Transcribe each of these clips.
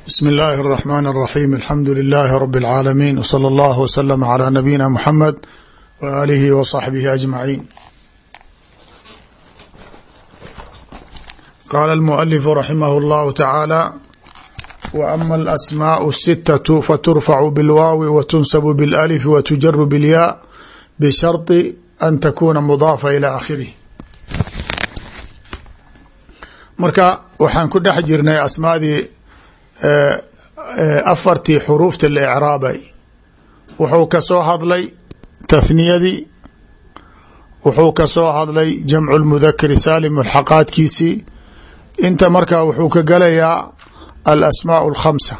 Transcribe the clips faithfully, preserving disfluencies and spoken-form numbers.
بسم الله الرحمن الرحيم الحمد لله رب العالمين وصلى الله وسلم على نبينا محمد وآله وصحبه أجمعين. قال المؤلف رحمه الله تعالى: وأما الأسماء الستة فترفع بالواو وتنسب بالألف وتجر بالياء بشرط أن تكون مضافة إلى آخره. marka waxaan ku dhex jirnay asmaadii afartii xuruufta la icraabay. wuxuu ka soo hadlay tathniyadii, wuxuu ka soo hadlay jamcu lmudakari saalim mulxaqaadkiisii. inta markaa wuxuu ka galayaa alasmaau alkhamsa.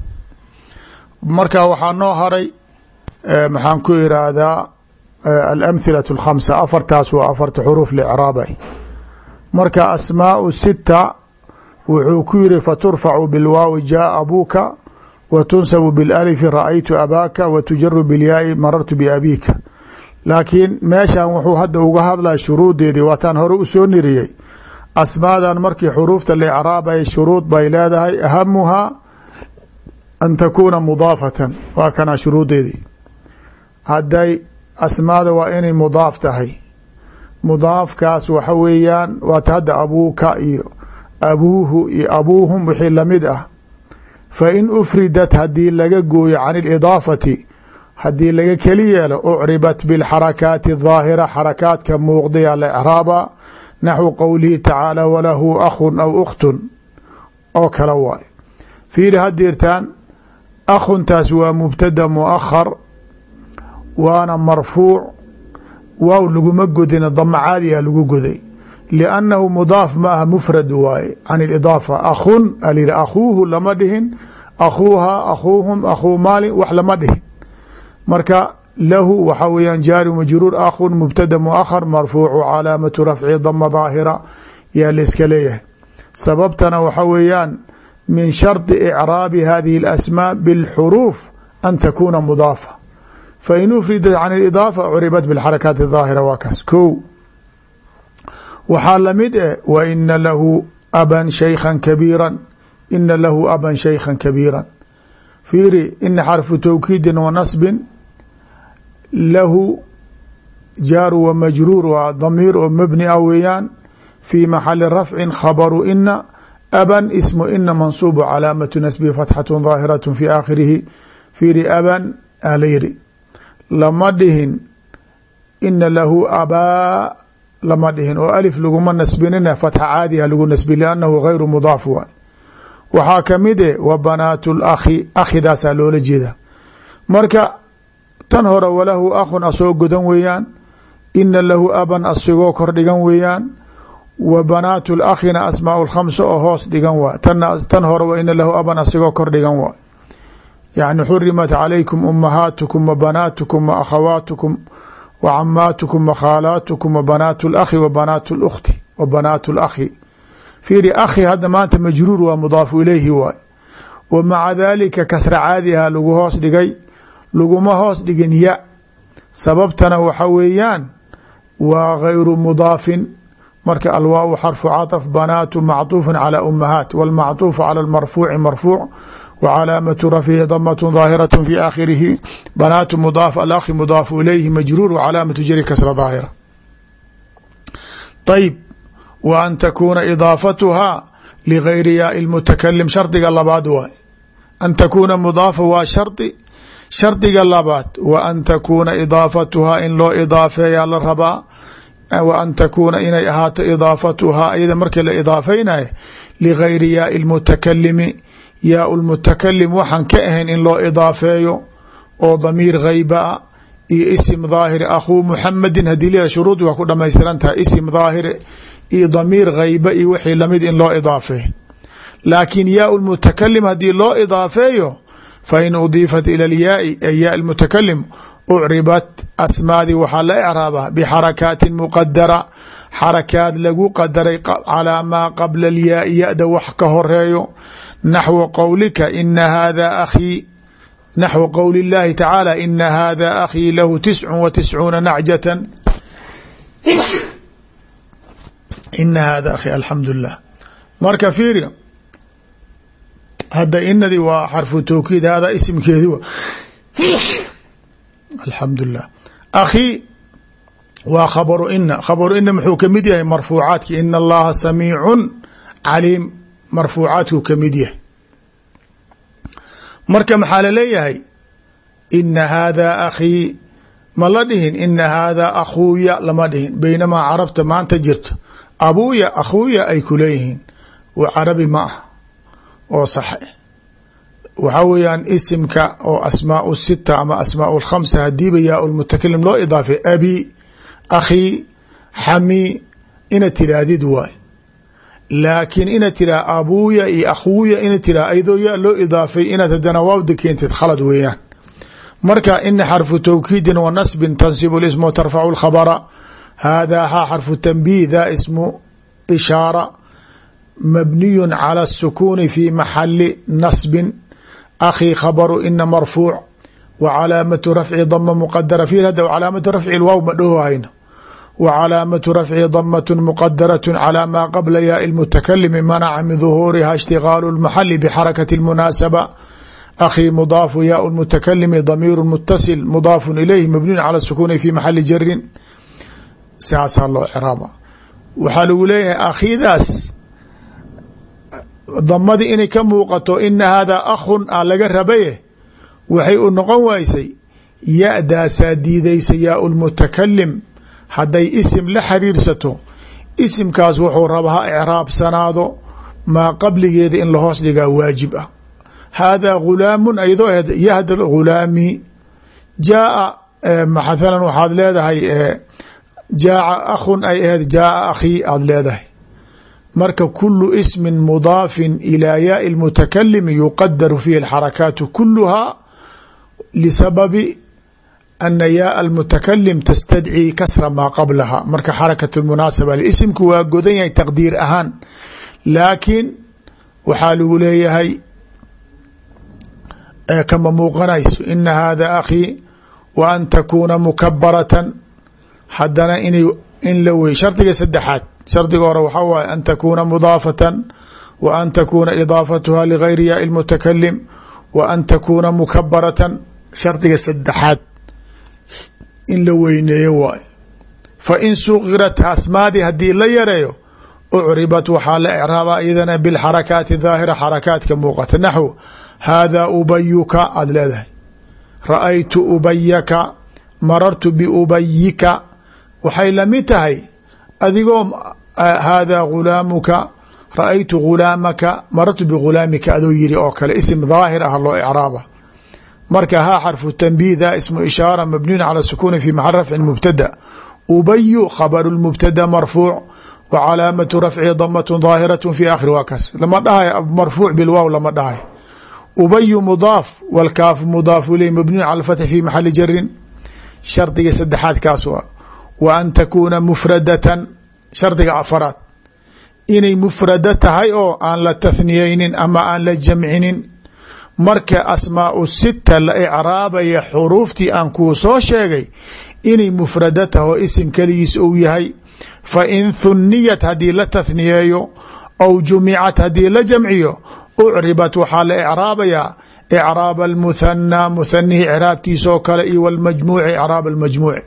marka waxaa noo haray maxaan ku iraahdaa alamhilatu alkhamsa. afartaas waa afarta xuruuf la icraabay. marka asmaau sita wuxuu ku yiri faturfacu bilwaawi jaa abuuka wa tunsabu bilalifi ra-aytu abaaka wa tujaru bilyaai marartu biabiika. laakiin meeshan wuxuu hadda uga hadlaya shuruudeedii. waataan hore usoo niriyey asmaadan markii xuruufta la icraabay shuruud bay leedahay. ahamuhaa an takuuna mudaafatan. waa kana shuruudeedii. hadday asmaada waa inay mudaaf tahay. mudaafkaas waxa weeyaan waata hadda abuuka iyo abuuhu iyo abuuhum wixii lamid ah. fa in ufridat haddii laga gooyo can ilidaafati, haddii laga keli yeelo ucribat bilxarakaati daahira, xarakaadka muuqdaya la icraaba. naxwu qowlihi tacaala walahu akhun aw ukhtun oo kale waay. fiiri hadirtaan akhuntaas waa mubtada muakhar waana marfuuc. waaw laguma godina dama caadiya lagu goday liannahu mudaaf ma aha mufrad waaye can ilidaafa. akhun alyidhi akhuuhu lama dhihin, akhuuha akhuuhum akhuu maalin wax lama dhihin. marka lahu waxaa weeyaan jaari majruur akhun mubtada muakhar marfuucu calaamatu rafci dama daahira yaa la iska leeyahay. sababtana waxa weeyaan min shardi icraabi hadihi اlasmaa bilxuruuf an takuuna mudaafa. fain ufridat can اidaafa curibat bاxarakaati daahira. waa kaas ko. waxaa lamid eh wa ina lahu aban shaykhan kabiira. ina lahu aban shaykhan kabiira. fiiri ina xarfu tawkiidin wa nasbin, lahu jaaru wa majruur waa damiir oo mabni ah weeyaan. fii maxali rafcin khabaru ina. aban ismu ina mansuubu calaamatu nasbihi fatxatu daahiraة fi aakhirihi. fiiri aban ala yiri lama dhihin ina lahu abaa lama dhihin oo alif laguma nasbinina fatxa caadiha lagu nasbi liannahu gayru mudaaf waay. waxaa kamid e wa banaatu lakhi, akhidaasaa loola jeeda. marka tan hore walahu akhun asoo godan weeyaan, ina lahu aban asigoo kor dhigan weeyaan, wa banaatu lakhina asmaau lkhamsa oo hoos dhigan waay. tan hore wa ina lahu aban asigoo kor dhigan waay. يعني xurimat عalaykum umahaatukum wa banaatukum wa akhawaatukum wa camaatukum wa khaalaatukum wa banaatu اlakhi wa banaatu اlkhti wa banaatu اlakhi. fiiri akhi hadda maanta majruur waa mudaafu ilayhi waay. wa maca dalika kasra caadiha lagu hoos dhigay, laguma hoos dhigin ya. sababtana waxa weeyaan waa gayru mudaafin. marka alwaaw xarfu caطf banaatu macطuufu calى umahaat wاlmacطuufu calى اlmarfuuci marfuuc وcلاaمة rفعhi dmة ظاahiraة في آkhirihi. banaatu mضاaf alأkhi mضاaf ilayhi majruur وcalaamaةu jri kasra ظaahira. طayb w an takuuna iضاafatuhaa ligayri yaa الmutakalim. shardiga labaad waay. an takuuna mضaafa waa shardi. shardiga labaad w an takuuna iضaafatuhaa in loo iضaafeeyaa la rabaa. w an takuuna inay ahaato iضaafatuhaa iyada markii la iضaafeynayo ligayri yaa الmutakalimi. yaa lmutakalim waxaan ka ahayn in loo idaafeeyo oo damiir hayba iyo isim daahir akhuu muxamedin hadii la shuruudi waa ku dhamaystiran tahay. isim daahir iyo damiir hayba iyo wixii lamid in loo idaafeeyo. laakiin yaa lmutakalim hadii loo idaafeeyo fain udiifat ila lyaai ay yaa lmutakalim ucribat asmaadii waxaa la icraabaa bixarakaatin muqadara. xarakaad lagu qadaray calaa maa qabla alyaai ya-da wax ka horeeyo. naxwu qowlika ina hada akhii, naxwu qowli اllahi tacaala ina hada akhii lahu tiscu wa tiscuuna nacjatan. ina hada akhii alxamdu lilah. marka fiiri hadda inadii waa xarfu tawkiid hada isimkeedi w alxamdulilah akhii waa khabaru ina khabaru ina muxuu kamid yahay marfuucaadki ina allaha samiicun caliim marfuucaadkuu kamid yahay marka maxaa laleeyahay ina hada akhii ma la dhihin ina hada akhuuya lama dhihin baynamaa carabta maanta jirto abuuya akhuuya ay ku leeyihiin wa carabi ma ah oo sax waxaa weeyaan isimka oo asmaau sita ama asmaau lkhamsa hadiiba yaa lmutakalim loo idaafay abi akhii xami ina tiraahdid waay laakiin ina tiraa abuuya iyo akhuuya ina tiraa ayadoo yaa loo idaafay inaad hadana waawda keentid khalad weeyaan marka ina xarfu tawkiidin wa nasbin tansibu ism wa tarfacu lkhabra hada ha xarfu tanbiih da ismu ishaara mabniyu cala الsukuni fi maxali nasbin akhii khabaru ina marfuuc wa calaamatu rafci dama muqadara fi hada calaamatu rafci lwaaw ma dhahohayno wa calaamatu rafci damat muqadaraة calى ma qabla yaa اlmutakalimi manaca min duhuuriha ishtigaalu اlmaxali bxarakati اlmunaasaba akhii mudaafu yaa اlmutakalimi damiiru mutasil mudaafu ilayhi mabniyun cala الsukuni fi maxali jarin saasaa loo ciraaba waxaa lagu leeyahay akhiidaas damadii inay ka muuqato ina hada akhun a laga rabaye waxay u noqon waysay ya-daasaa diidaysa yaa lmutakalim hadday isim la xiriirsato isimkaas wuxuu raba ha icraabsanaado maa qabligeeda in lahoos dhigaa waajib ah haadaa ghulaamun ayadoo ahed yahda ghulaami jaaa mathalan waxaad leedahay jaaca akhun ay aheyd jaaa akhii aada leedahay marka kulu ismin mudaafin ilaa yaai اlmutakalimi yuqadaru fiihi اlxarakaatu kuluhaa lisababi ana yaaa almutakalim tastadcii kasra maa qablaha marka xarakat munaasaba isimku waa godan yahay taqdiir ahaan laakiin waxaa lagu leeyahay kama muuqanayso ina hada akhii wa an takuuna mukabaratan haddana inay in la wey shardiga saddexaad shardiga hore waxaa waaye an takuuna mudaafatan wa an takuuna idaafatuha ligayri yaai اlmutakalim wa an takuuna mukabaratan shardiga saddexaad in la weyneeyo waayo fa in sugirat asmaadii haddii la yareeyo ucribat waxaa la ecraaba iyadana bilxarakaati daahira xarakaadka muuqata naxw haadaa ubayuka aada leedahay ra-aytu ubayaka marartu biubayika waxay lamid tahay adigoo haadaa gulaamuka ra-aytu gulaamaka marartu bigulaamika adoo yiri oo kale isim daahir ah loo ecraaba marka haa xarfu tanbiih da ismu ishaara mabniyun cala sukuni fi maxal rafcin mubtada ubayu khabaru lmubtada marfuuc wa calaamatu rafcihi damat daahiraة fi akhiri waa kaas lama dhahay marfuuc bilwaaw lama dhahay ubayu mudaaf wاlkaafu mudaafu ileyh mabniyun cala fatxi fi maxali jarin shardiga saddexaad kaas waa wa an takuuna mufradatan shardiga afaraad inay mufrada tahay oo aan la tathniyeynin ama aan la jamcinin marka asmaau sita la icraabaya xuruuftii aan kuu soo sheegay inay mufrada tahay oo isim keligiis uu yahay fa in thuniyat haddii la tathniyeeyo aw jumicat haddii la jamciyo ucribat waxaa la icraabayaa icraab almuthanaa muthanihi icraabtiisoo kale iyo wlmajmuuci icraab almajmuuci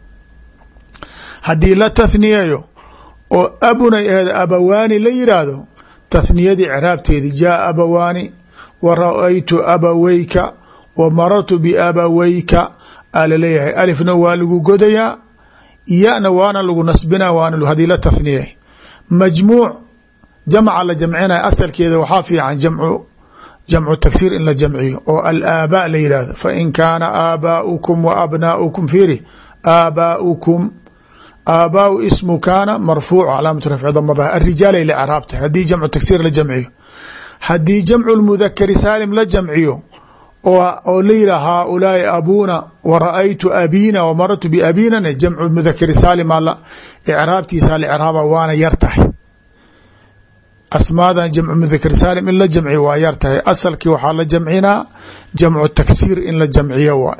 haddii la tathniyeeyo oo abunay aheed abawaani la yiraahdo tathniyadii icraabteedi jaa abawaani wa ra-aytu abaweyka wa marartu biabaweyka aa laleeyahay alifna waa lagu godayaa yana waana lagu nasbina waana hadii la tathniyay majmuuc jamca la jamcinaya asalkeeda waxaa fiican jamcu jamcu taksiir in la jamciyo oo alaabaa la yihahdo fain kaana aabaaukum wa abnaaukum fiiri aabaaukum aabaau ismu kaana marfuuc calaamatu rafci damadaha arijaalay la craabtay haddii jamcu taksiir la jamciyo haddii jamcu lmudakari saalim la jamciyo oo la yihah haaulaai abuuna wa ra-aytu abiina wa marartu biabiinana jamcu mudakari saalim icraabtiisa licraaba waana yar tahay asmaadan jamcu mudakari saalim in la jamciyo waa yar tahay asalkii waxaa la jamcinaa jamcu taksiir in la jamciyo waay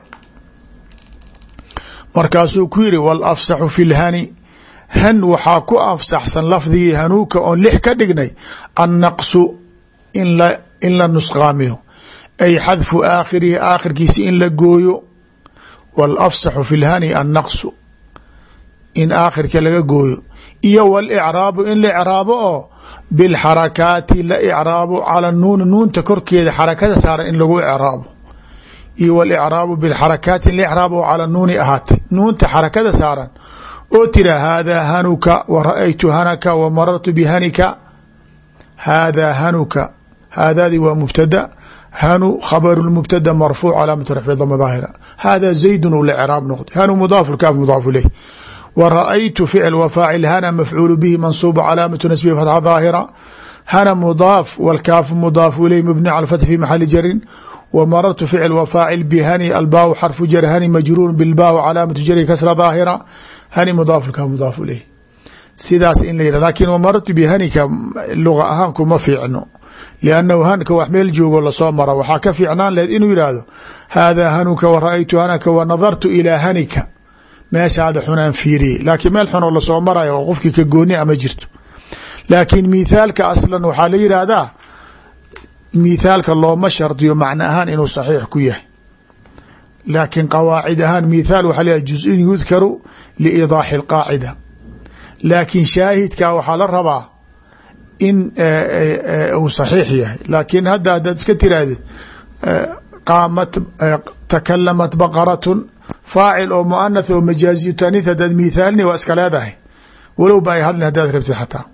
markaasuu ku yiri wاlafsaxu fi lhani han waxaa ku afsaxsan lafdigii hanuuka oon lix ka dhignay annaqsu in la in la nusqaamiyo ay xadfu aakhirihi aakhirkiisi in la gooyo wاlafsaxu fi lhani annaqsu in aakhirka laga gooyo iyo wاlcraabu in la icraabo oo bilxarakaati la icraabo cala nuuni nuunta korkeeda xarakada saaran in lagu icraabo iyo wاlcraabu bilxarakaati in la icraabo oo cala nuuni ahaatay nuunta xarakada saaran oo tira haadaa hanuka wa ra'aytu hanaka wa marartu bihanika haadaa hanuka haadaadii waa mubtada hanu khabaru mubtada marfuuc calaamatu rafci dama daahira hada zaydun u la craab noqday hanu mudaafu kaaf mudaafu ilayh wa ra'aytu ficl wa faacil hana mafcuulu bihi mansuuba calaamatu nasbihi fatxa daahira hana mudaaf wاlkaafu mudaafu ilayh mabni cala fath fi maxali jarin wa marartu ficl wa faacil bihani albaaw xarfu jar hani majruur bilbaaw calaamatu jari kasra daahira hani mudaafu kaaf mudaafu ilayh sidaas in la yihah lakin wa marartu bihanika luga ahaan kuma fiicno liannahu hanka wax meel joogo lasoo mara waxaa ka fiicnaan laheyd inuu yidhaahdo haadaa hanuka wa ra'aytu hanaka wa nadartu ilaa hanika meeshaada xunaan fiiriyey laakiin meel xunoo lasoo maraya oo qofkii ka gooni ama jirto laakiin mithaalka aslan waxaa la yidhaahdaa mithaalka looma shardiyo macno ahaan inuu saxiix ku yahay laakiin qawaacid ahaan mithaal waxaa leeyahay juz-in yudkaru liidaaxi alqaacida laakiin shaahidka waxaa la rabaa in uu saxiix yahay laakiin hadda haddaad iska tirahdid qaamat takalamat baqaratun faacil oo muanath oo majaaziyu taaniith haddaad mithaalni waa iska leedahay walow ba ay hadlin haddaad rabtid xataa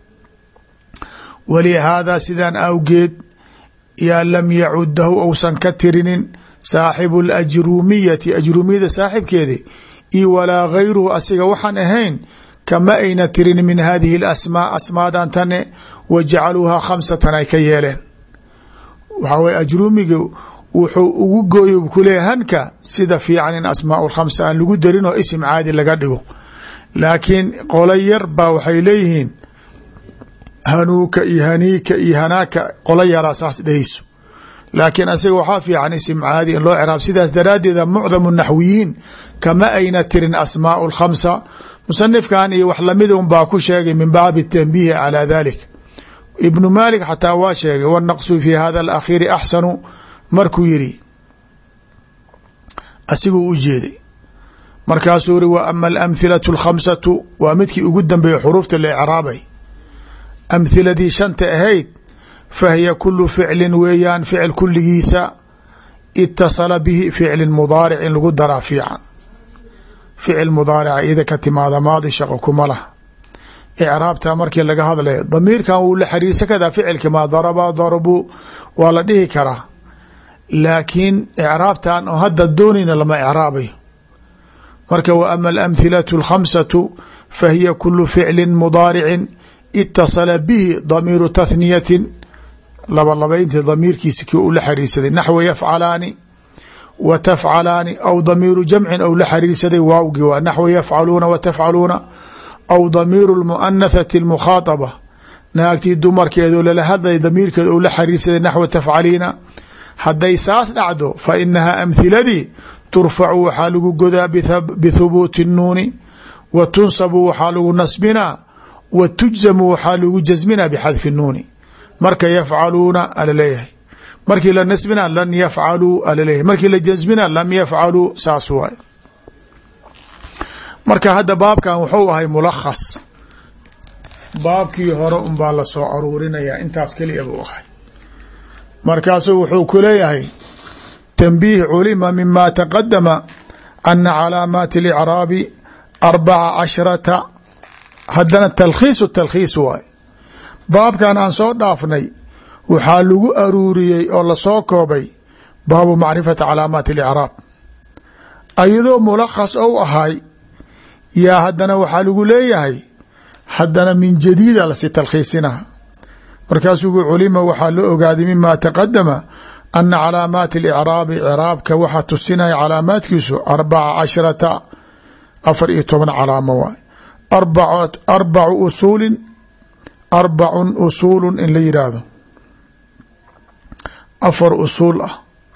walihaadaa sidaan awgeed yaa lam yacudahu ousan ka tirinin saaxibu alajrumiyati ajrumiyada saaxibkeedi io walaa gayruhu asiga waxaan ahayn kama ayna tirin min hadihi اlasmaa asmaadan tane wa jacaluuhaa khamsatan ay ka yeeleen waxaa weye ajrumiga wuxuu ugu gooyo kuleeya hanka sida fiican in asmaa lkhamsa aan lagu darin oo isim caadi laga dhigo laakiin qola yar baa waxay leeyihiin hanuuka iyo haniika iyo hanaaka qola yaraa saas dhehayso laakiin asiga waxaa fiican isim caadi in loo ciraab sidaas daraaddeeda mucdamu naxwiyiin kama ayna tirin asmaa lkhamsa musanifkan iyo wax lamida un baa ku sheegay min baabi tanbiihi calaa dalik ibnu maalik xataa waa sheegay wanaqsu fi hada alakhiiri axsanu markuu yiri asiguu u jeeday markaasuu iri wa ama alamhilatu alkhamsatu waa midkii ugu dambeeyey xuruufta la icraabay amhiladii shanta ahayd fahiya kulu ficlin weeyaan ficil kulligiisa itasala bihi ficlin mudaaric in lagu daraa fiican ficil mudaarica ida ka timaada maadi shaqo kuma lah icraabta markii laga hadlayo damiirkan wuu la xariirsan kadaa ficilka maa daraba darabu waa la dhihi karaa laakiin icraabtan oo hadda doonayna lama icraabayo marka wa ama alamhilatu alkhamsatu fahiya kulu ficlin mudaaricin itasala bihi damiiru tathniyatin labalabaynta damiirkiisa kii uu la xariirsaday naxwa yafcalaani wa tafcalaani aw damiiru jamcin ou la xariirsaday waawgii waa naxwa yafcaluuna wa tafcaluuna aw damiiru lmuanathati almukhaadaba naagtii dumarkeedo lala hadlay damiirkeeda ou la xariirsaday naxwa tafcaliina hadday saas dhacdo fa inahaa amhiladii turfacu waxaa lagu godaa bithubuuti nuuni wa tunsabu waxaa lagu nasbinaa wa tujzamu waxaa lagu jasminaa bixadfi nuuni marka yafcaluuna alaleeyahay markii la nasbina lan yafcaluu alaleeyahay markii la jasmina lam yafcaluu saas waay marka hadda baabkan wuxuu ahay mulakhas baabkii hore un baa la soo aruurinayaa intaas keliya buu ahay markaasuu wuxuu ku leeyahay tanbiih culima mima taqadama ana calaamaati اlicraabi arbaca cashrata haddana talkhiisu talkhiis waay baabkan aan soo dhaafnay waxaa lagu aruuriyey oo lasoo koobay baabu macrifati calaamaati اlicraab ayadoo mulakhas ou ahay yaa haddana waxaa lagu leeyahay haddana min jadiida lasi talkhiisinaha markaasuu culima waxaa loo ogaaday mima taqadama ana calaamaati اlicraabi craabka waxaa tusinaya calaamaadkiisu arbaca cashrata afar iyo toban calaamo waay arbacu usuulin arbacun usuulu in la yidhaahdo afar usuul ah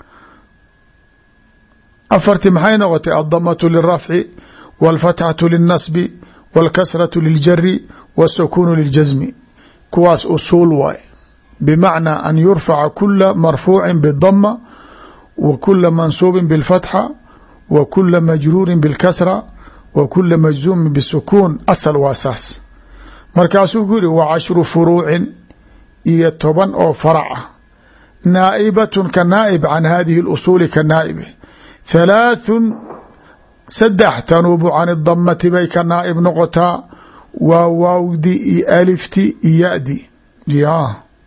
afarti maxay noqotay aldamatu lilrafci wاlfatxatu lilnasbi wاlkasratu liljari wاsukuunu liljasmi kuwaas usuul waay bmacnaa an yurfaca kula marfuuci bdama wa kula mansuubi bاlfatxa wa kula majruuri bاlkasra wa kula majzuumi bsukuun asal waa saas. markaasuu ku yihi wa cashru furuucin iyo toban oo farac ah naa'ibatun ka naa'ib can hadihi اlusuuli ka naa'ibe halaaثun saddex tanuubu can damati bay ka naa'ib noqotaa waa waawdi iyo alifti iyo yadi ya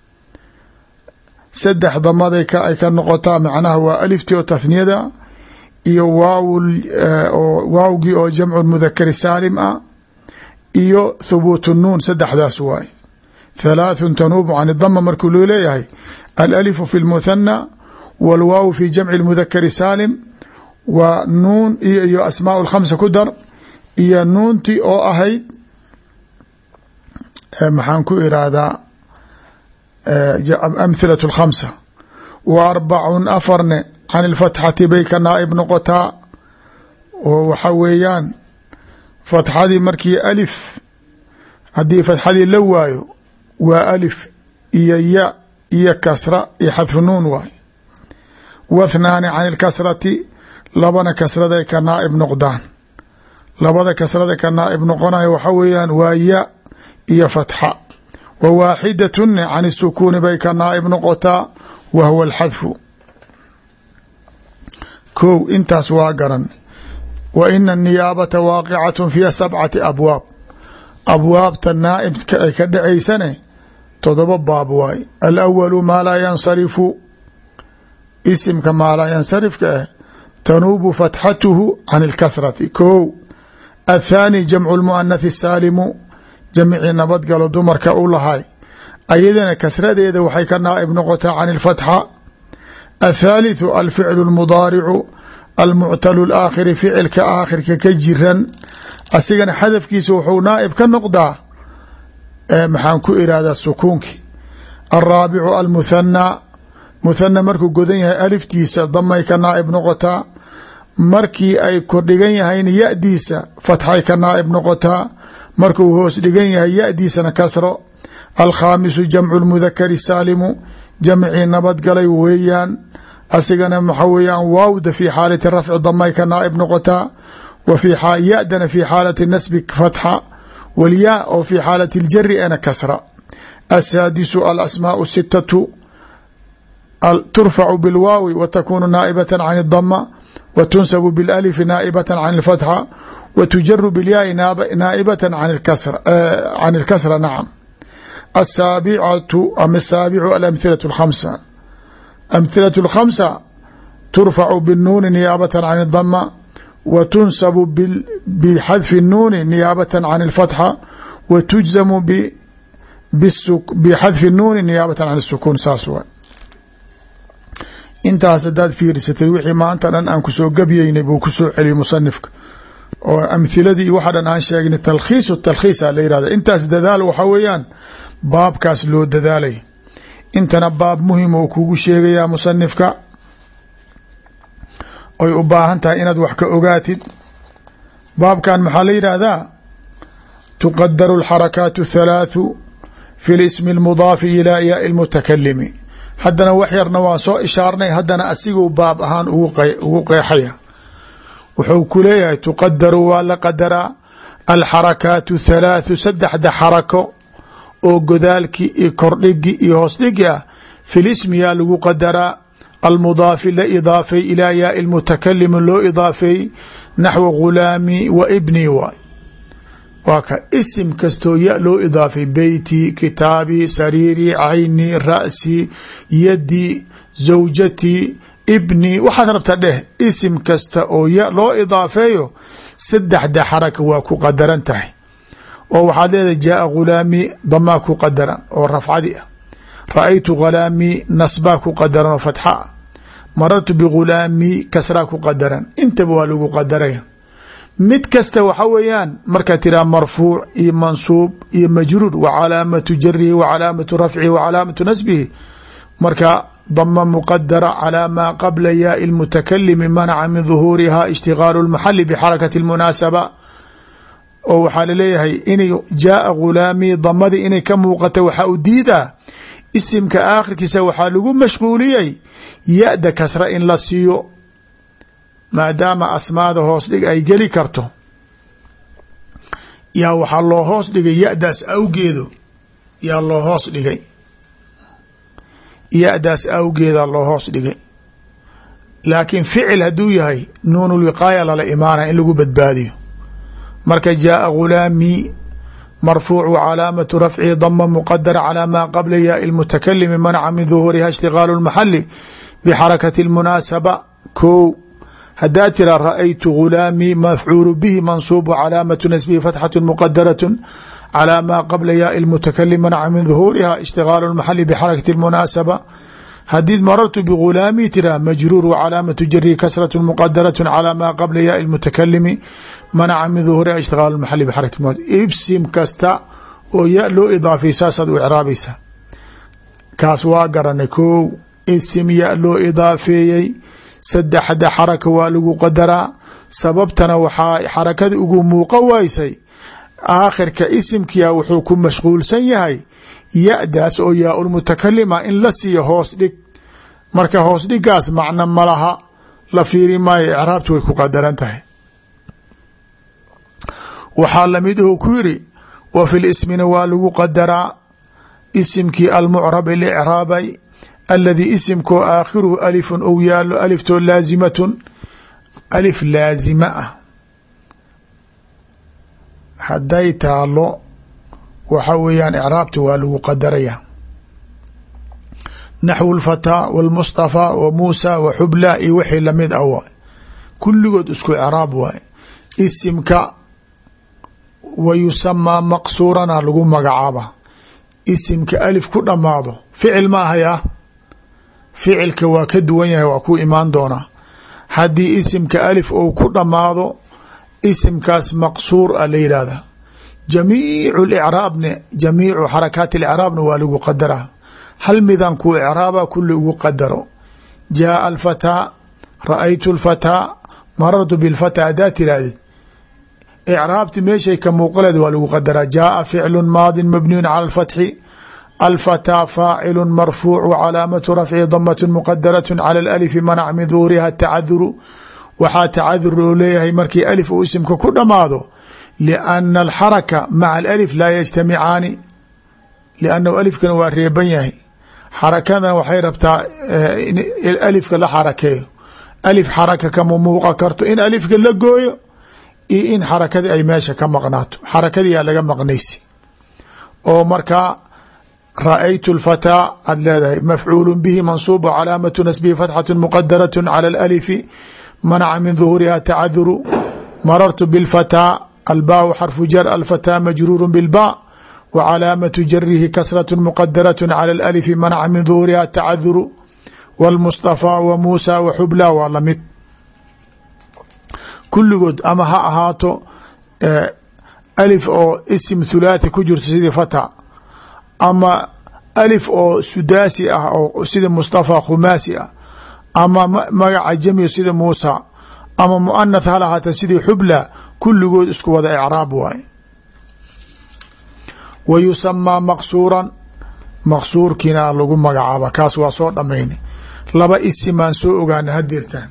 saddex damaday ay ka noqotaa macnaha waa alifti oo tathniyada iyo waaw waawgii oo jamcu mudakari saalim ah iyo thubuut nuun saddexdaas waay. halaaثun tanuubu can dama markuu loo leeyahay alalifu fi lmuthana wاlwaaw fi jamci mudakari saalim waa nuun iyo iyo asmaa lkhamsa ku dar iyo nuuntii oo ahayd maxaan ku irahdaa amhilaة اkhamsa wa arbacun afarne can اlfatxati bay ka naaib noqotaa oo waxa weeyaan fatxadii markii alif haddii fatxadii la waayo waa alif iyo ya iyo kasra iyo xadfu nuun waay. wathnaani can اlkasrati labana kasraday ka naaib noqdaan labada kasrada ka naaib noqonayo waxa weeyaan waa ya iyo fatxa. wa waaxidatuna can الsukuuni bay ka naaib noqotaa wa huwa alxadfu. kow intaas waa garan. wa ina الniyaabata waaqicaة fiiha sabcati abwaab abwaabta naaibka ay ka dhacaysane todoba baab waay. alawalu maa laa yansarifu isimka maa laa yansarifka ah tanuubu fatxatuhu can اlkasrati kow. athaani jamcu اlmuanathi saalimu jamcii nabadgalo dumarka u lahay ayadana kasradeeda waxay ka naaib noqotaa can اlfatxa. athaalitثu alficlu اlmudaaricu almuctalu اlaakhiri ficilka aakhirka ka jiran asigana xadafkiisa wuxuu naaib ka noqdaa maxaan ku irahdaa sukuunki. alraabicu almuhanaa muhana markuu godan yahay aliftiisa damay ka naaib noqotaa markii ay kordhigan yahayn yadiisa fatxay ka naaib noqotaa markuu hoos dhigan yahay yadiisana kasro. alkhaamisu jamcu lmudakari saalimu jamcii nabadgalay weeyaan asigana waxa weeyaan waawda fi xaalati rafci damay ka naaib noqotaa wa yadana fi xaalati nasbi fatxa walyaa oo fi xaalati اljari ana kasra. asaadisu alasmaau sitatu turfacu bilwaawi wa takunu naaibata can اdama wa tunsabu bilalifi naaibata can اlfatxa wa tujaru bilyaai naaibata can اlkasra nacam. asaabicatu ama asaabicu alamhilaة اkhamsa amhilaة اkhamsa turfacu binuuni niyaabata can اdama wa tunsabu bixadfi الnuuni niyaabata can اlfatxa wa tujzamu bixadfi الnuuni niyaabata can الsukuun. saas wa intaas hadaad fiirsatay wixii maanta dhan aan kusoo gabyeynay buu kusoo celiyay musanifka oo amhiladii iyo waxa dhan aan sheegnay talkhiisu talkhiisa la yihahda. intaas dadaal waxa weeyaan baabkaas loo dadaalay. intana baab muhim oo kugu sheegayaa musanifka oy u baahan tahay inaad wax ka ogaatid. baabkan maxaa la yidhaahdaa tuqadaru alxarakaatu athalaathu fi lismi almudaafi ilaa yaai almutakalimi. haddana wax yarna waan soo ishaarnay haddana asiguu baab ahaan ugu qeexaya. wuxuu ku leeyahay tuqadaru waa la qadaraa alxarakaatu thalaathu saddexda xarako oo godaalkii iyo kordhigi iyo hoosdhigi ah fi lismi yaa lagu qadaraa almudaafi la idaafay ilaa yaai lmutakalimi loo idaafeey naxwu ghulaami wa ibni waay. waa ka isim kastoo ya loo idaafay beyti kitaabi sariiri cayni ra'si yadi zawjati ibni waxaad rabta dheh isim kasta oo ya loo idaafeeyo saddexda xaraka waa ku qadaran tahay oo waxaad leedahay jaaa ghulaami damaa ku qadaran oo rafcadi ah ra-aytu ghulaami nasbaa ku qadaran oo fatxa ah marartu bighulaami kasraa ku qadaran intaba waa lagu qadaraya. mid kasta waxa weeyaan markaa tiraa marfuuc iyo mansuub iyo majruur wa calaamatu jarihi wa calaamatu rafcihi wa calaamatu nasbihi marka dama muqadara calaa maa qabla yaai lmutakalimi manaca min duhuuriha ishtigaalu lmaxali bixarakati lmunaasaba oo waxaa laleeyahay inay jaaa ghulaami damadii inay ka muuqata waxaa u diidaa isimka aakhirkiisa waxaa lagu mashquuliyey ya-da kasra in la siiyo maadaama asmaada hoos dhig ay geli karto yaa waxaa loo hoos dhigay ya-daas awgeedo yaa loo hoos dhigay ya-daas awgeedaa loo hoos dhigay laakiin ficil hadduu yahay nuunulwiqaaya lala imaanaya in lagu badbaadiyo marka jaaa ghulaamii marfuucu calaamatu rafcihi dama muqadara calaa maa qabla yaai lmutakalimi manaca min duhuuriha ishtigaalu lmaxali bixarakati lmunaasaba ko haddaa tira ra'aytu ghulaamii mafcuulu bihi mansuubu calaamatu nasbihi fatxatu muqadaratun calaa maa qabla yaai lmutakalim manaca min duhuuriha ishtigaalu lmaxali bixarakati lmunaasaba hadii marartu bghulaamii tira majruur wcalaamatu jarihi kasratu muqadarat calى maa qabla yaai lmutakalimi manaca min duhuuriha ishtigaal maxali bxarakati md ibsim kasta oo ya loo idaafay saasaad u icraabaysa kaas waa garanay kow isim ya loo idaafeeyey saddexda xaraka waa lagu qadaraa sababtana waxaa xarakada ugu muuqa waysay aakhirka isimkiya wuxuu ku mashquulsan yahay ya-daas oo yaa lmutakalima in la siiyo hoos dhig marka hoos dhigaas macno malaha la fiiri maayo icraabtu way ku qadaran tahay waxaa lamid ahu ku yiri wa fi lismina waa lagu qadaraa isimkii almucrab licraabay aladii isimkoo aakhiruhu alifun ou yaalo aliftoo laazimatun alif laazima ah hadday taalo waxa weeyaan icraabta waa lagu qadaraya naxwu lfataa wاlmusطafaa wa muusa wa xubla iyo wixii lamid ah waay kulligood isku icraab waay isimka wa yusamaa maqsuurana lagu magacaaba isimka alif ku dhamaado ficil ma ahaya ficilka waa ka duwan yahay waa ku imaan doonaa haddii isimka alif ou ku dhamaado isimkaas maqsuur a la yihahda jamiicu icraabne jamiicu xarakaati icraabna waa lagu qadaraa hal midan ku icraaba kulli ugu qadaro jaaa alfataa ra'aytu lfataa marartu bilfataa haddaa tirahdid icraabti meeshay ka muuqaleed waa lagu qadaraa jaaa ficlu maadin mabniyun cala alfatxi alfataa faacilu marfuucu calaamatu rafci damatu muqadarat cala alalifi manac min duhuriha tacaduru waxaa tacadur oo leeyahay markii alif uu isimka ku dhamaado لأن الxركة mع الألف laa yجtamicaani لأnhu alifkana waa reeban yahay xarakadana waxay rabtaa alifka la xarakeeyo alif xaraka kama muuqa karto in alifka la gooyo iyo in xarakadii ay meesha ka maqnaato xarakadiyaa laga maqnaysi oo markaa ra'aytu الفتىa ad leedahay mafcuul bihi manصuب calaamaة nasbihi fatxaة mqadaraة calى الأlifi manaca min ظuhuuriha tacaduru marartu bالفتىa albاء xرف jر الفتىa majruur بالbاء و calaamaة jarihi kasraة مqadaraة calى الألف manaca min ظuhuuriha tacaduru wاlmصطفى و muusى و xubla waa lamid kulligood ama ha ahaato alif oo isim thulaathi ku jirto sidii fatى ama alif oo sudaasi ah oo sida muصطفى khumaasi ah ama magaca jami sida muusa ama muanath ha lahaata sidii xubla kulligood isku wada icraab waaye wa yusamaa maqsuuran maqsuurkiina lagu magacaaba kaas waa soo dhamaynay laba isimaan soo ogaana hadeertaan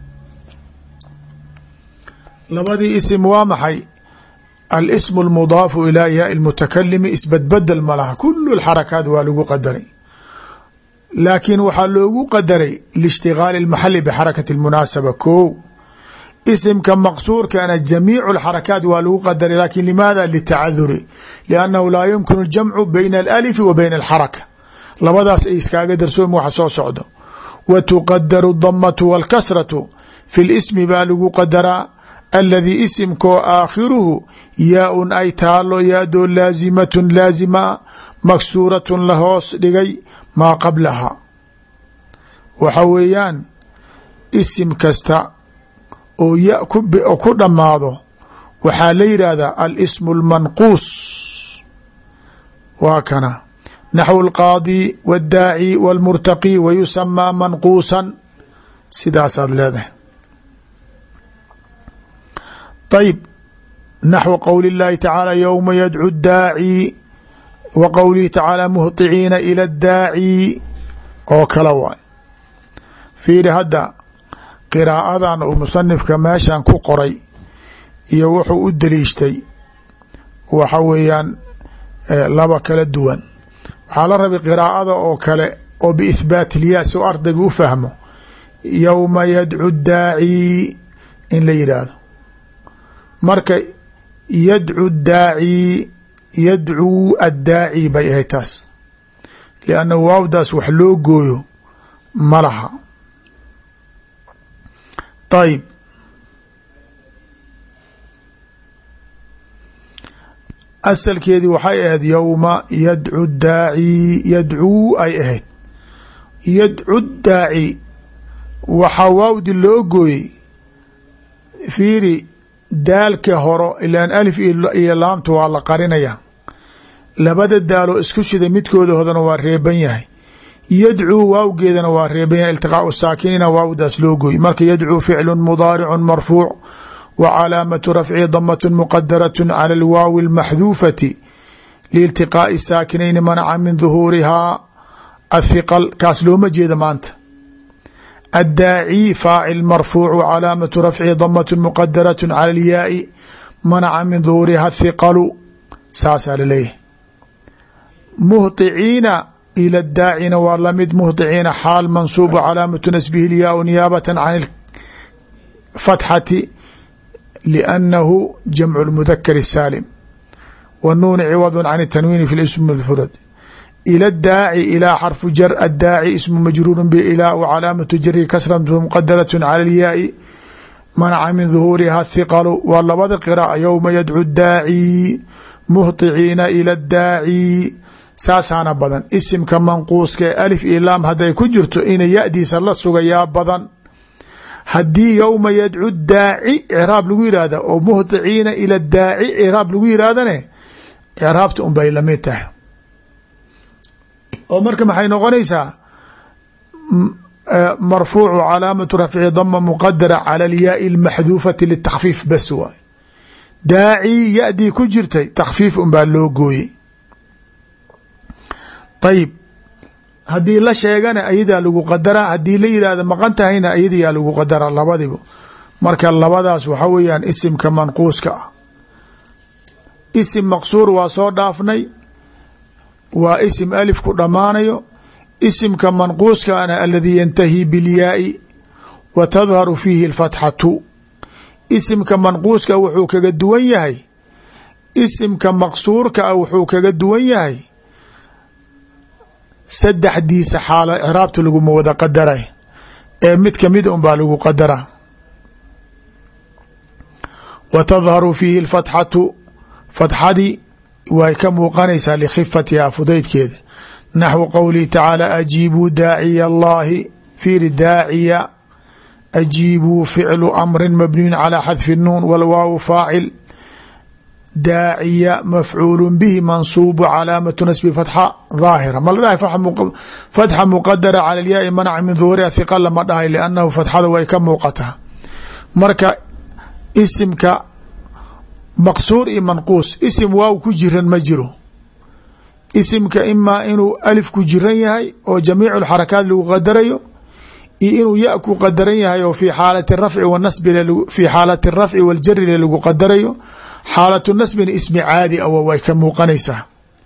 labadii isim waa maxay alismu almudaafu ilaa yaai lmutakalimi isbadbedel ma laha kulu lxarakaat waa lagu qadaray laakiin waxaa loogu qadaray liishtigaali اlmaxali bxarakati اlmunaasaba ko isimka maqsuurkana jamiicu اlxarakaat waa lagu qadaray lakin limaada litacaduri liannahu laa yumkinu اljamcu bayna alalifi wa bayna alxaraka labadaas ay iskaaga darsoom waxa soo socdo wa tuqadaru damatu wاlkasratu fi lismi baa lagu qadaraa aladii isimkoo aakhiruhu yaa-un ay taalo yaadoo laazimatun laazima maksuuratun la hoos dhigay maa qablaha waxa weeyaan isim kasta oo ya ku dhammaado waxaa la yidhaahdaa alismu اlmanquus waa kana naxwu اlqaadi wاddaaci wاlmurtaqi wa yusamaa manquusan sidaasaad leedahay ayb naxwu qowli اllahi tacaala yowma yadcu daaci wa qowlihi tacaala muhطiciina ila اdaaci oo kale waay. fiiri hadda qiraa'adan uu musanifka meeshan ku qoray iyo wuxuu u daliishtay waxa weeyaan laba kala duwan. waxaa la rabay qiraa'ada oo kale oo biithbaat ilyaa si ardayga u fahmo yowma yadcu daaci in la yidhaahdo. marka yadcu daaci yadcuu addaaci bay ahay taas, lianna waawdaas wax loo gooyo ma laha. ayib asalkeedii waxay ahayd yowma yadcu daaci yadcuu ay ahayd. yadcu daaci waxaa waawdi loo gooyey. fiiri daalka horo ilaan alif iyo laamta waa la qarinaya, labada daaloo isku shida midkooda hodana waa reeban yahay. yadcuu waawgeedana waa reeban yahay, iltiqaau saakiniina waawdaas loo gooy. marka yadcuu ficlu mudaaricu marfuuc wa calaamatu rafcihi damatun muqadaratun cala alwaawi almaxduufati liiltiqaa'i saakinayni manaca min duhuurihaa athiqal. kaas looma jeeda maanta. addaaci faacil marfuuc wa calaamatu rafcihi damatun muqadaratun cala alyaai manaca min duhuuriha athiqalu. saasaa laleeyahay. muhطiciina ila daacina waa lamid. muhطiciina xaal mansuub calaamatu nasbihi lyaau niyaabata can fatxati liannahu jamcu lmudakar الsaalim wanuuni ciwadu can tanwiini fi ism mfrad. ila daaci ilaa xarfu jar addaaci ismu majruuru bilaa wa calaamatu jari kasra muqadarat cala alyaai manaca min duhuuriha thiqalu. waa labada qiraa'a yowma yadcu daaci muhطiciina ila daaci. saasaana badan. isimka manquuska ee alif iyo laam hadday ku jirto inay yadiisa la sugayaa badan. haddii yowma yadcu daaci icraab lagu yihahda oo muhطiciina ila daaci icraab lagu yihahdane icraabta un bay lamid tahay. oo marka maxay noqonaysaa marfuucu calaamatu rafci dama muqadara cala alyaai almaxduufati litakfiif bas waay. daaci yadii ku jirtay takfiif un baa loo gooyey. ayib haddii la sheegana ayadaa lagu qadaraa, haddii la yidhahda maqan tahayna ayadayaa lagu qadaraa labadiba. marka labadaas waxa weeyaan isimka manquuska ah. isim maqsuur waa soo dhaafnay, waa isim alif ku dhammaanayo. isimka manquuskaana aladii yantahi bilyaai wa tadharu fiihi alfatxatu. isimka manquuska wuxuu kaga duwan yahay isimka maqsuurka ah, wuxuu kaga duwan yahay saddexdiisa xaalo icraabta laguma wada qadaray ee mid kamid un baa lagu qadaraa. wa tadharu fiihi alfatxatu fatxadii way ka muuqanaysaa likhifatihaa fudaydkeeda. naxwu qowlihi tacaala ajiibuu daaciya allahi. fiiri daaciya ajiibuu ficlu amrin mabniyun calaa xadfi nuun walwaawu faacil. daaciya mafcuul bihi mansuubu calaamatu nasbi fatxa daahira. ma la dhahay fatxa muqadara cala alyaai manaca min duhuriha hiqa lama dhahay liannahu fatxada way ka muuqataa. marka isimka maqsuur iyo manquus isim waaw ku jiran ma jiro. isimka imaa inuu alif ku jiran yahay oo jamiicu lxarakaat lagu qadarayo, iyo inuu ya ku qadaran yahay oo fi xaalati rafci wanasbi fi xaalati rafci waljari lagu qadarayo. xaalatu nasbina ismi caadi a way ka muuqanaysaa.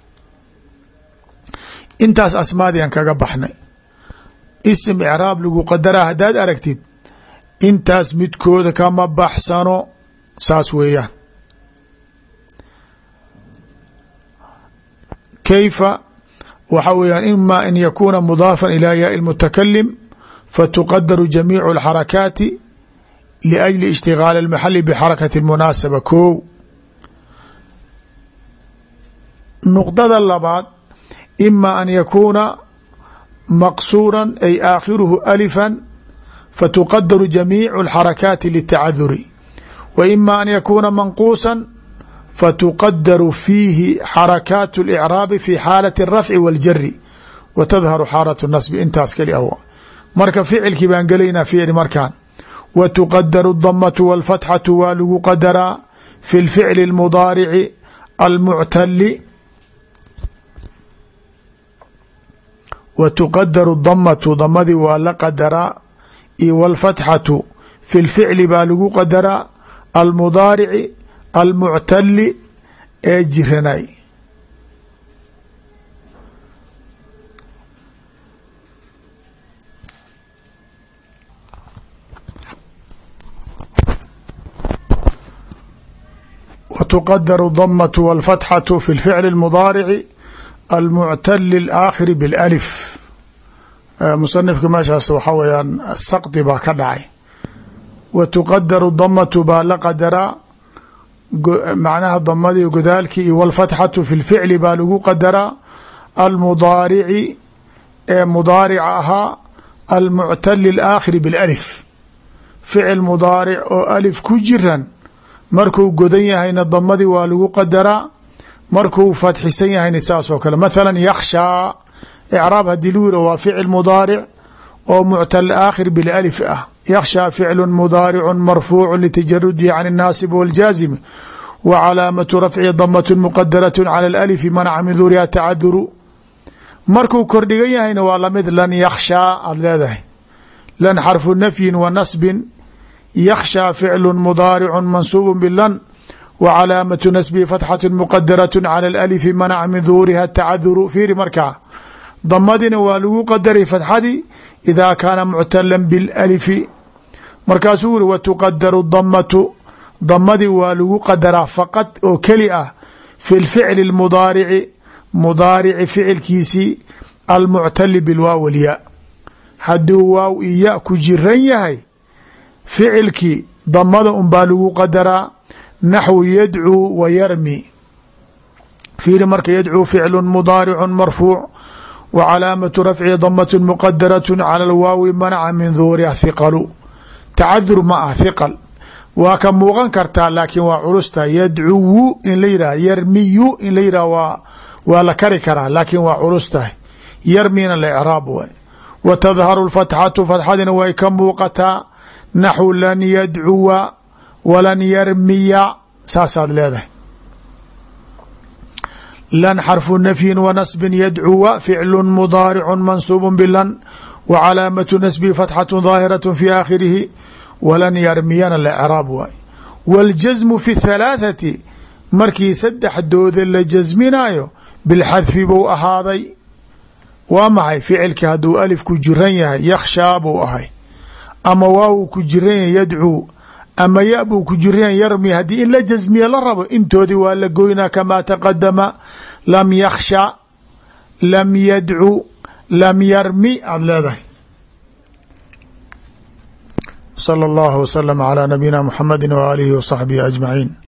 intaas asmaadian kaga baxnay. isim icraab lagu qadaraa haddaad aragtid intaas midkooda kama baxsano. saas weeyaan. kayfa waxa weeyaan ima an yakuuna mudaafan ilaa yaai اlmutakalim fatuqadaru jamiicu اlxarakaati liajli ishtigaali اlmaxali bxarakati اlmunaasaba. ko nuqdada labaad ima an yakuuna maqsuura ay aakhiruhu alifan fatuqadaru jamiicu اlxarakaati litacaduri. wa ima an yakuuna manquusa fatuqadaru fiihi xarakaat اlcraabi fi xaalati الrafci waاljari wa tadharu xaalatu nasbi. intaas kali ah. marka ficilkii baan gelaynaa fiiri markaan. wa tuqadaru damatu wاlfatxatu waa lagu qadaraa fi lficli اlmudaarici almuctali wa tuqadaru damatu damadii waa la qadaraa iyo wاlfatxatu fi lficli baa lagu qadaraa almudaarici almuctali ee jiranay. وتqدر الضمة والفتحة في الفعل المضارع المعتل الآkhر بالألف. مصنفka meeshaas waxa weyaan الsqطi baa ka dhacay. وتqدر الضمة baa la qadaraa macnaha damadii godaalkii iyo والفتحة في الفعل baa lagu qadaraa المضاarci ee مضاarca ahaa المعتل الآkhر بالألف. فعل مضاarc oo ألف ku jiran markuu godan yahayna damadii waa lagu qadaraa markuu fatxisan yahayna saas oo kale. mathala yakhshaa icraab hadii lagu yihah waa ficil mudaaric oo muctal aakhir bilأlif ah. yakhshaa ficlu mudaaricu marfuucu litajarudihi can الnaasib wاljaazim wa calaamatu rafci damat muqadaraة calى اlأlifi manaca min duuriha tacaduru. markuu kordhigan yahayna waa lamid lan yakhshaa aad leedahay. lan xarfu nafyin wa nasbin yakhshى ficlu mudaaricu mansuub bilan wa calaamatu nasbihi fatxatu muqadaraة calى اlأlifi manaca min duhuriha tacaduru. fiiri markaa damadina waa lagu qadaray fatxadii idaa kaana muctala biاlأlifi. markaasuu uri watuqadaru damatu damadii waa lagu qadaraa faqad oo keli ah fi lficli اmudaarici mudaarici ficilkiisii almuctali bilwaaw walya. hadduu waaw iya ku jiran yahay ficilkii damada un baa lagu qadaraa naxwu yadcuu wa yarmi. fiiri marka yadcuu ficlu mudaaricu marfuuc wa calaamatu rafcihi damat muqadaraة calى lwaawi manaca min duhuriha hiqalu. tacadur ma ah hiqal waa ka muuqan kartaa laakiin waa culusta. yadcuwu in la yihah yarmiyu in la yihah waa waa la kari karaa laakiin waa culus tahay. yarmina la icraab way. wa tadharu lfatxatu fatxadina way ka muuqataa naxwu lan yadcuwa walan yarmiya saasaad leedahay. lan xarfu nafyin wa nasbin yadcuwa ficlu mudaaricu mansuub bilan wa calaamatu nasbihi fatxatu daahiraة fi aakhirihi walan yarmiyana la craab waay. waاljasmu fi halaathati markii saddexdooda la jasminayo bilxadfi buu ahaaday. waa maxay ficilkii hadduu alif ku jiran yahay yakhshaa buu ahay ama waaw ku jiran yahay yadcuu ama ya buu ku jiran yahay yarmi. haddii in la jasmiya la rabo intoodii waa la goynaa kamaa taqadama. lam yakhsha lam yadcu lam yarmi aada leedahay. salى اllahu wslm عlى nabiyina mxamedi w aalihi w صaxbihi ajmaciin.